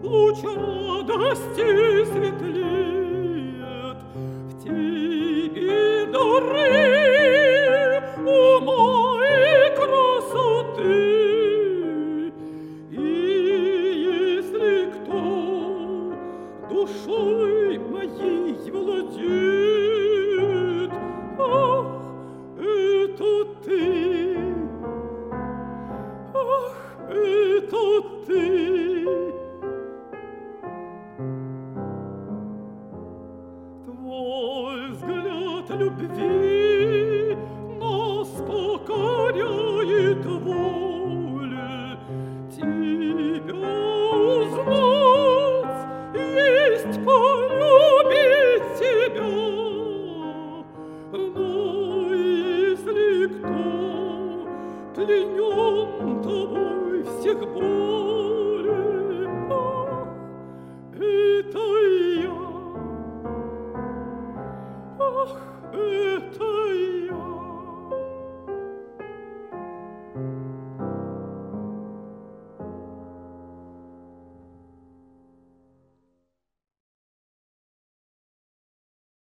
луч радости светлеет в тебе дары ума и красоты. И если кто душой моей владеет, ах, это ты, ах, это ты. Твой взгляд любви нас покоряет воле. Тебя узнать есть полюбить тебя. Но если кто пленен тобой всех бог,